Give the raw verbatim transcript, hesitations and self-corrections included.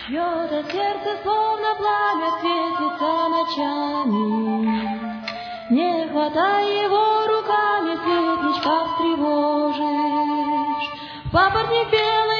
Чье-то сердце, словно пламя, светится ночами. Не хватай его руками, светлячка встревожишь. Папоротник белый